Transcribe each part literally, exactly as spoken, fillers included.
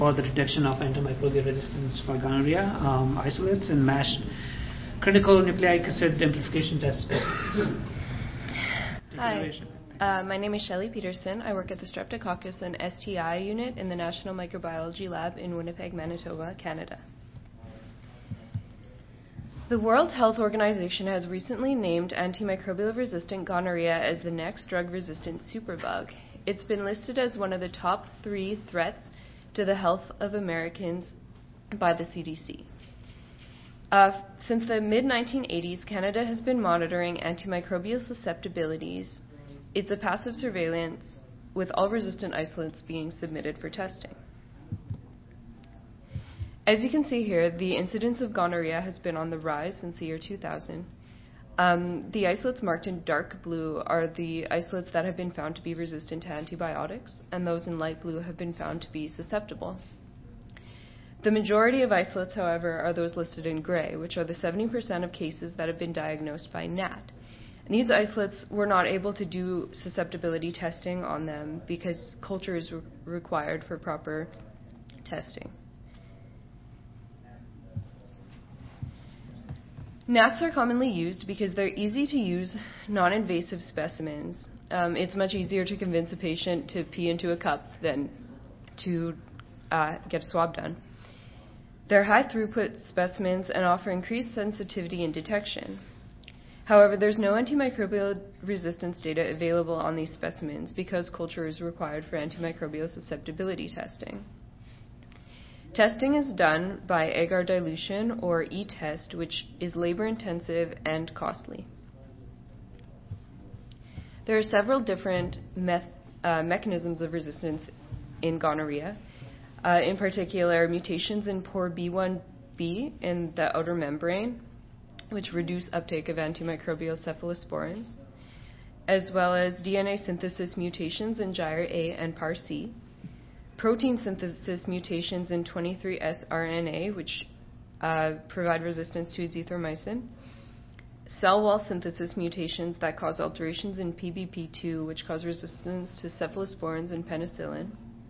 for the detection of antimicrobial resistance for gonorrhea, um, isolates, and MASH critical nucleic acid amplification test specimens. Hi, uh, my name is Shelley Peterson. I work at the Streptococcus and S T I unit in the National Microbiology Lab in Winnipeg, Manitoba, Canada. The World Health Organization has recently named antimicrobial-resistant gonorrhea as the next drug-resistant superbug. It's been listed as one of the top three threats to the health of Americans by the C D C. Uh, since the mid nineteen eighties, Canada has been monitoring antimicrobial susceptibilities. It's a passive surveillance, with all resistant isolates being submitted for testing. As you can see here, the incidence of gonorrhea has been on the rise since the year two thousand. Um, the isolates marked in dark blue are the isolates that have been found to be resistant to antibiotics, and those in light blue have been found to be susceptible. The majority of isolates, however, are those listed in gray, which are the seventy percent of cases that have been diagnosed by N A T. And these isolates were not able to do susceptibility testing on them because culture is re- required for proper testing. N A Ts are commonly used because they're easy to use, non-invasive specimens. Um, it's much easier to convince a patient to pee into a cup than to uh, get a swab done. They're high-throughput specimens and offer increased sensitivity and detection. However, there's no antimicrobial resistance data available on these specimens because culture is required for antimicrobial susceptibility testing. Testing is done by agar dilution, or e-test, which is labor-intensive and costly. There are several different meth- uh, mechanisms of resistance in gonorrhea. Uh, in particular, mutations in pore B one B in the outer membrane, which reduce uptake of antimicrobial cephalosporins, as well as D N A synthesis mutations in gyre A and P A R C, protein synthesis mutations in twenty-three S R N A, which uh, provide resistance to azithromycin, cell wall synthesis mutations that cause alterations in P B P two, which cause resistance to cephalosporins and penicillin,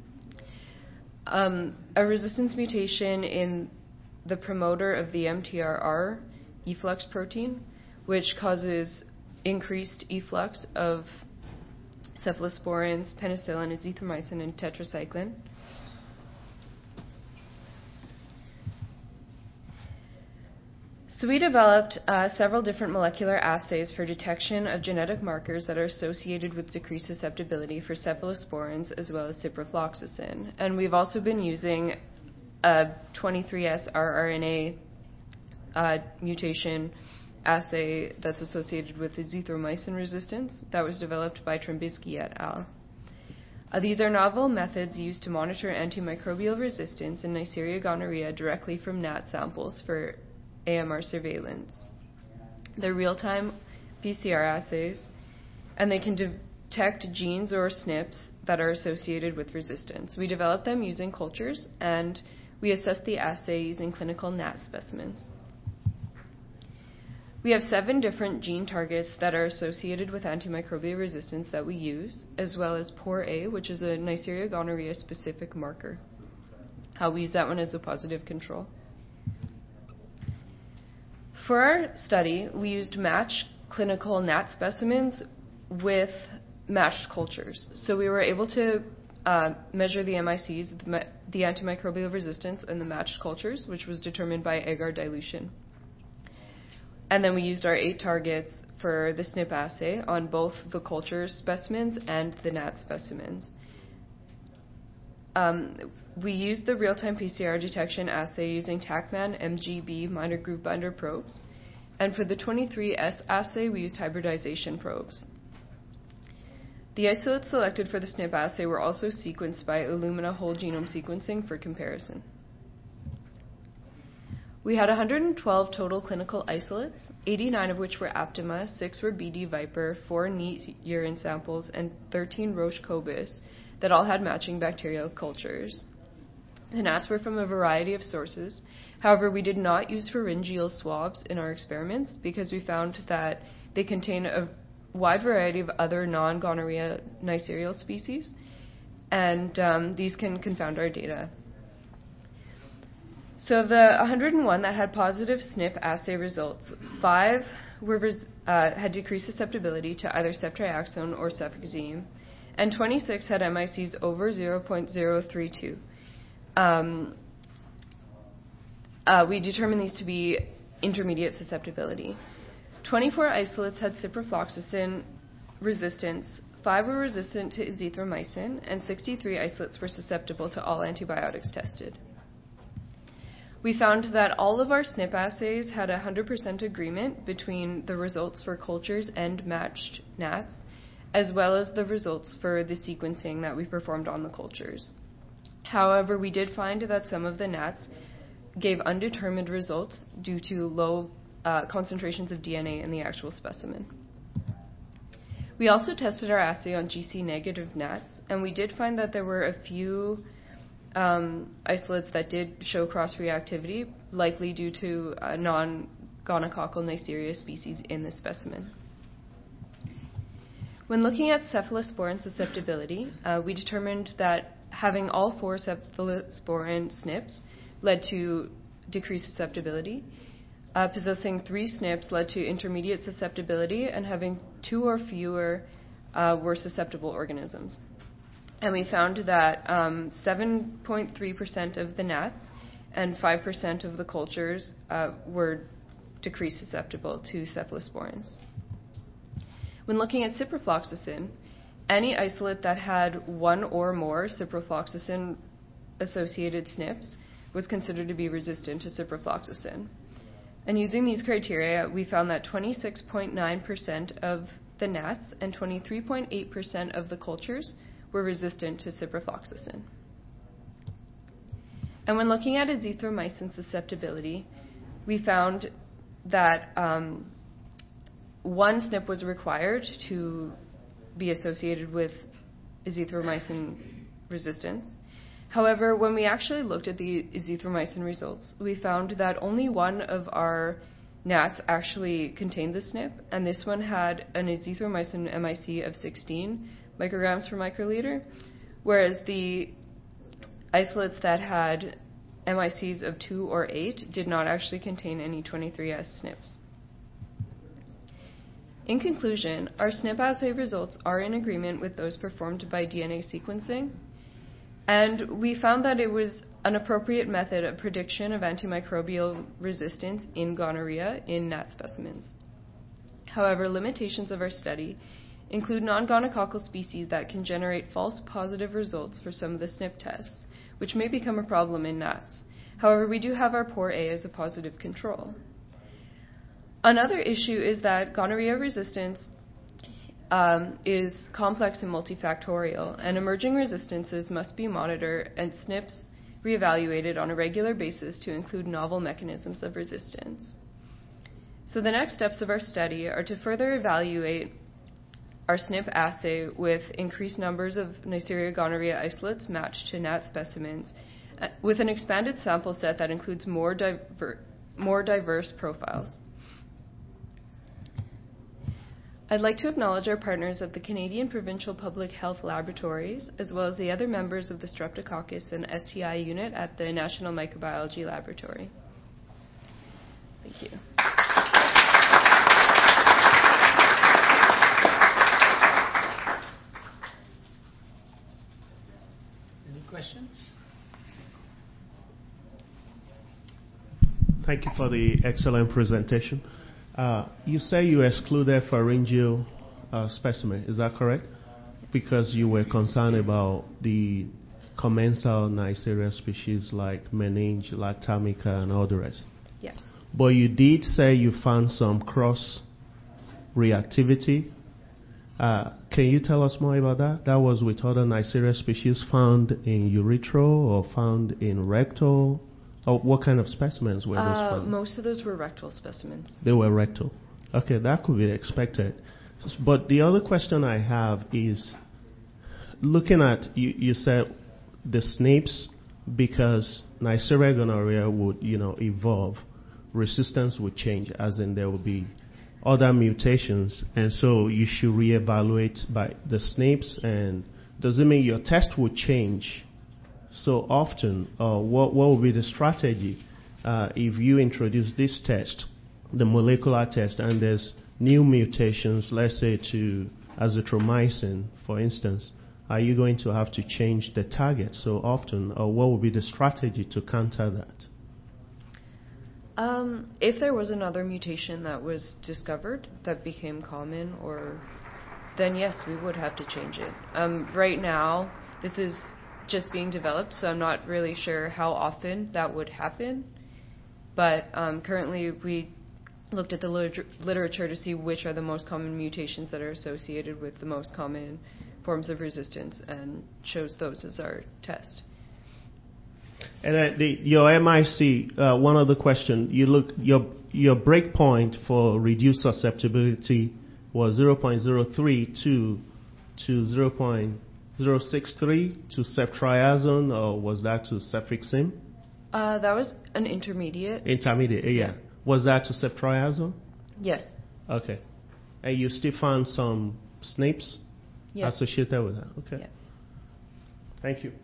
um, a resistance mutation in the promoter of the M T R R efflux protein, which causes increased efflux of cephalosporins, penicillin, azithromycin, and tetracycline. So we developed uh, several different molecular assays for detection of genetic markers that are associated with decreased susceptibility for cephalosporins as well as ciprofloxacin. And we've also been using a twenty-three S R R N A uh, mutation assay that's associated with azithromycin resistance that was developed by Trembisky et al. Uh, these are novel methods used to monitor antimicrobial resistance in Neisseria gonorrhea directly from N A T samples for A M R surveillance. They're real-time P C R assays, and they can detect genes or S N Ps that are associated with resistance. We developed them using cultures, and we assessed the assay using clinical N A T specimens. We have seven different gene targets that are associated with antimicrobial resistance that we use, as well as P O R A, which is a Neisseria gonorrhea specific marker. How we use that one as a positive control. For our study, we used matched clinical N A T specimens with matched cultures. So we were able to uh, measure the M I Cs, the, me- the antimicrobial resistance, in the matched cultures, which was determined by agar dilution. And then we used our eight targets for the S N P assay on both the culture specimens and the N A T specimens. Um, we used the real-time P C R detection assay using TACMAN M G B minor groove binder probes. And for the twenty-three S assay, we used hybridization probes. The isolates selected for the S N P assay were also sequenced by Illumina whole genome sequencing for comparison. We had one hundred twelve total clinical isolates, eighty-nine of which were Aptima, six were B D Viper, four neat urine samples, and thirteen Roche Cobas that all had matching bacterial cultures. The N A Ts were from a variety of sources. However, we did not use pharyngeal swabs in our experiments because we found that they contain a wide variety of other non-gonorrhea Neisseria species, and um, these can confound our data. So of the one hundred one that had positive S N P assay results, five were res- uh, had decreased susceptibility to either ceftriaxone or cefixime, and twenty-six had M I Cs over zero point zero three two. Um, uh, we determined these to be intermediate susceptibility. twenty-four isolates had ciprofloxacin resistance, five were resistant to azithromycin, and sixty-three isolates were susceptible to all antibiotics tested. We found that all of our S N P assays had a one hundred percent agreement between the results for cultures and matched gnats, as well as the results for the sequencing that we performed on the cultures. However, we did find that some of the gnats gave undetermined results due to low uh, concentrations of D N A in the actual specimen. We also tested our assay on G C negative gnats, and we did find that there were a few um, isolates that did show cross-reactivity, likely due to a non-gonococcal Neisseria species in the specimen. When looking at cephalosporin susceptibility, uh, we determined that having all four cephalosporin S N Ps led to decreased susceptibility. Uh, possessing three S N Ps led to intermediate susceptibility, and having two or fewer uh, were susceptible organisms. And we found that um, seven point three percent of the gnats and five percent of the cultures uh, were decreased susceptible to cephalosporins. When looking at ciprofloxacin, any isolate that had one or more ciprofloxacin-associated S N Ps was considered to be resistant to ciprofloxacin. And using these criteria, we found that twenty-six point nine percent of the gnats and twenty-three point eight percent of the cultures were resistant to ciprofloxacin. And when looking at azithromycin susceptibility, we found that um, one S N P was required to be associated with azithromycin resistance. However, when we actually looked at the azithromycin results, we found that only one of our gnats actually contained the S N P, and this one had an azithromycin M I C of sixteen micrograms per microliter, whereas the isolates that had M I Cs of two or eight did not actually contain any twenty-three S S N Ps. In conclusion, our S N P assay results are in agreement with those performed by D N A sequencing, and we found that it was an appropriate method of prediction of antimicrobial resistance in gonorrhea in gnat specimens. However, limitations of our study include non-gonococcal species that can generate false positive results for some of the S N P tests, which may become a problem in gnats. However, we do have our poor A as a positive control. Another issue is that gonorrhea resistance um, is complex and multifactorial, and emerging resistances must be monitored and S N Ps reevaluated on a regular basis to include novel mechanisms of resistance. So the next steps of our study are to further evaluate our S N P assay with increased numbers of Neisseria gonorrhea isolates matched to gnat specimens, uh, with an expanded sample set that includes more, diver- more diverse profiles. I'd like to acknowledge our partners at the Canadian Provincial Public Health Laboratories, as well as the other members of the Streptococcus and S T I unit at the National Microbiology Laboratory. Thank you. Any questions? Thank you for the excellent presentation. Uh, you say you excluded pharyngeal uh, specimen, is that correct? Because you were concerned about the commensal Neisseria species like Meninge, Lactamica, and all the rest. Yeah. But you did say you found some cross-reactivity. Uh, can you tell us more about that? That was with other Neisseria species found in urethral or found in rectal? Or what kind of specimens were those Uh, found? most of those were rectal specimens. They were rectal. Okay, that could be expected. But the other question I have is, looking at, you, you said the S N Ps, because Neisseria gonorrhea would, you know, evolve, resistance would change, as in there will be other mutations, and so you should reevaluate by the S N Ps, and does it mean your test would change so often, or what, what would be the strategy uh, if you introduce this test, the molecular test, and there's new mutations, let's say to azithromycin, for instance, are you going to have to change the target so often, or what would be the strategy to counter that? Um, if there was another mutation that was discovered that became common, or then yes, we would have to change it. Um, right now, this is just being developed, so I'm not really sure how often that would happen. But um, currently, we looked at the liter- literature to see which are the most common mutations that are associated with the most common forms of resistance, and chose those as our test. And uh, the, your M I C, uh, one other question. You look your your breakpoint for reduced susceptibility was zero point zero three two to zero point zero six three to ceftriaxone, or was that to cefixime? Uh, that was an intermediate. Intermediate, yeah. Yeah. Was that to ceftriaxone? Yes. Okay. And you still found some S N Ps Yes. associated with that? Okay. Yeah. Thank you.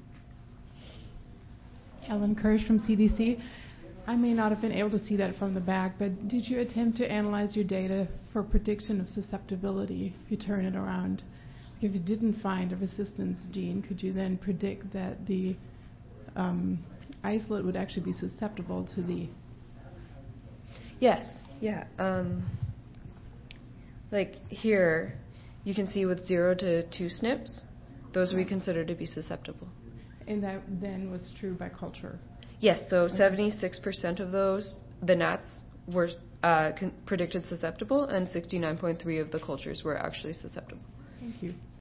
Ellen Kirsch from C D C. I may not have been able to see that from the back, but did you attempt to analyze your data for prediction of susceptibility if you turn it around? If you didn't find a resistance gene, could you then predict that the um, isolate would actually be susceptible to the... Yes. Yeah. Um, like here, you can see with zero to two S N Ps, those we consider to be susceptible. And that then was true by culture? Yes, so seventy-six percent of those, the gnats, were uh, con- predicted susceptible, and sixty-nine point three of the cultures were actually susceptible. Thank you.